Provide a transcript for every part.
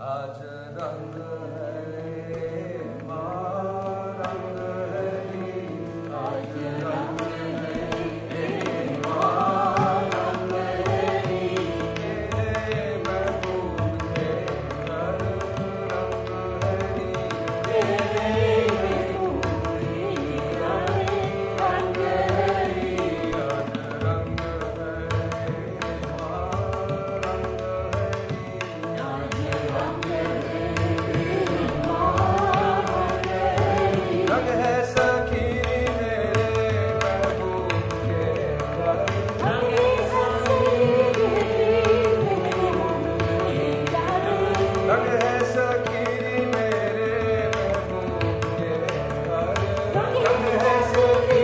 आज रंग है माँ रंग है री, आज रंग है माँ रंग है री, तेरे महबूब के घर रंग है री, तेरे महबूब के घर रंग है री, आज रंग है माँ रंग है री, आज रंग रंग है सखी मेरे महबूब के घर, रंग है सखी मेरे महबूब के घर, रंग है सखी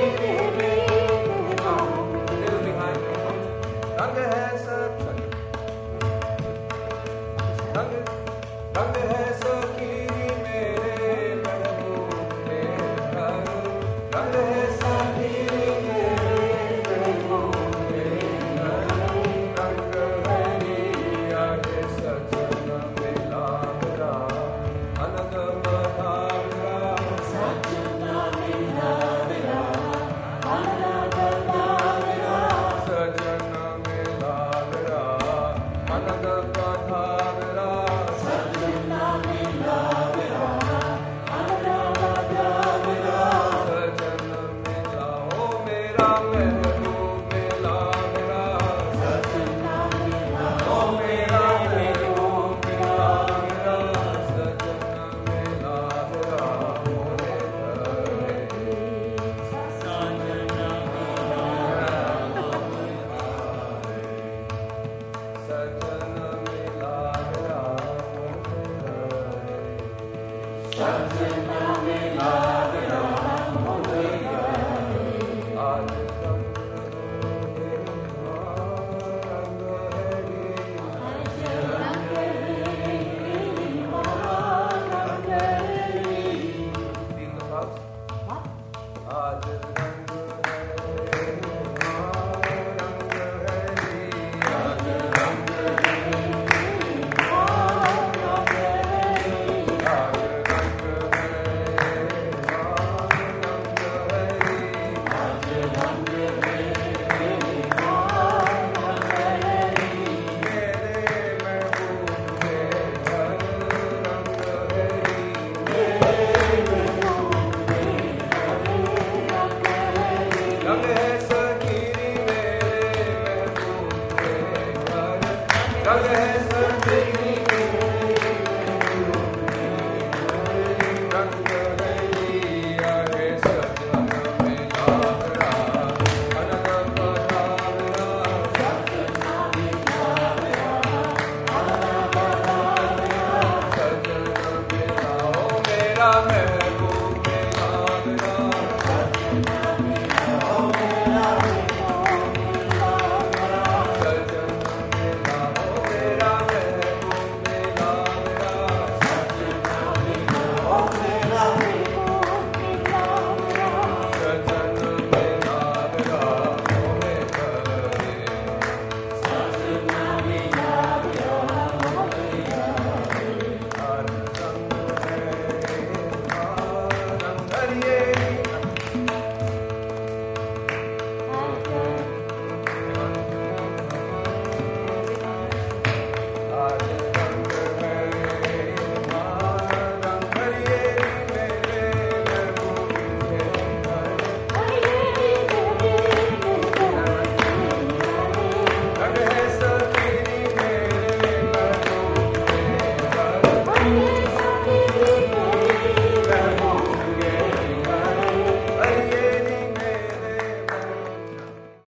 दिल बिहाइंड, रंग है सखी रंग है सखी मेरे महबूब के घर, रंग है सखी मेरे महबूब के घर, रंग है री, आगे सजन मिला मेरा अनंत बधावरा, सजन मिला मेरा अनंत बधावरा, सजन मिला मेरा अनंत बधावरा, सजन मिला मेरा अनंत बधावरा, सजन मिला ओ मेरा महबूब मिला मेरा, सजन मिला ओ मेरा महबूब मिला मेरा, सजन मिला मेरा मोरे घरे, सजन मिला सजन मिला मेरा सजन मिला मेरा मोरे घरे, आज रंग है माँ रंग है री, आज रंग है माँ रंग है री, तीन भाग, आज रंग है माँ रंग है री, आज रंग है माँ रंग है री, आज रंग है माँ रंग है री, आज रंग है माँ रंग है री, मेरे महबूब के घर रंग है री, मेरे महबूब के घर रंग है री, रंग है सखी मेरे महबूब के घर, रंग है सखी मेरे महबूब के घर, रंग है री, आगे सजन मिला मेरा अनंत बधावरा, सजन मिला मेरा अनंत बधावरा, सजन मिला ओ मेरा